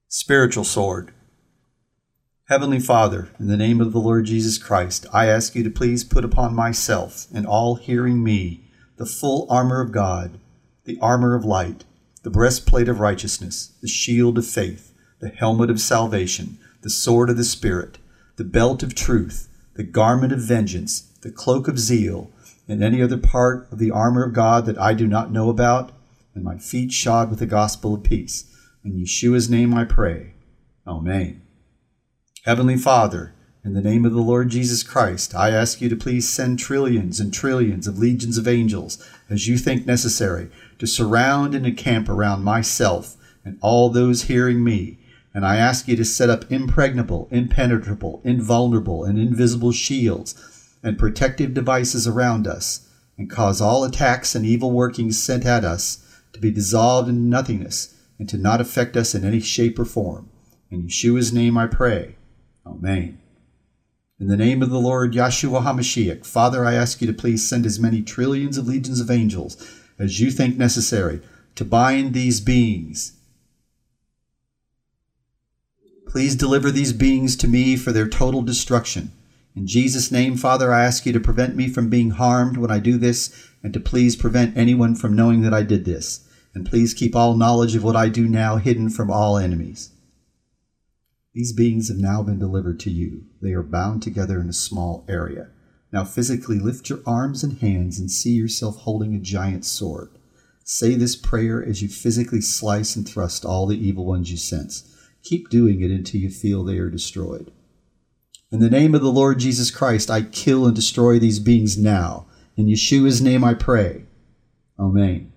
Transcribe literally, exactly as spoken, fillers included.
Spiritual sword. Heavenly Father, in the name of the Lord Jesus Christ, I ask you to please put upon myself and all hearing me the full armor of God, the armor of light, the breastplate of righteousness, the shield of faith, the helmet of salvation, the sword of the Spirit, the belt of truth, the garment of vengeance, the cloak of zeal, and any other part of the armor of God that I do not know about, and my feet shod with the gospel of peace. In Yeshua's name I pray. Amen. Heavenly Father, in the name of the Lord Jesus Christ, I ask you to please send trillions and trillions of legions of angels, as you think necessary, to surround and encamp around myself and all those hearing me. And I ask you to set up impregnable, impenetrable, invulnerable, and invisible shields and protective devices around us, and cause all attacks and evil workings sent at us to be dissolved into nothingness and to not affect us in any shape or form. In Yeshua's name I pray. Amen. In the name of the Lord Yahshua HaMashiach, Father, I ask you to please send as many trillions of legions of angels as you think necessary to bind these beings. Please deliver these beings to me for their total destruction. In Jesus' name, Father, I ask you to prevent me from being harmed when I do this, and to please prevent anyone from knowing that I did this. And please keep all knowledge of what I do now hidden from all enemies. These beings have now been delivered to you. They are bound together in a small area. Now physically lift your arms and hands and see yourself holding a giant sword. Say this prayer as you physically slice and thrust all the evil ones you sense. Keep doing it until you feel they are destroyed. In the name of the Lord Jesus Christ, I kill and destroy these beings now. In Yeshua's name I pray. Amen.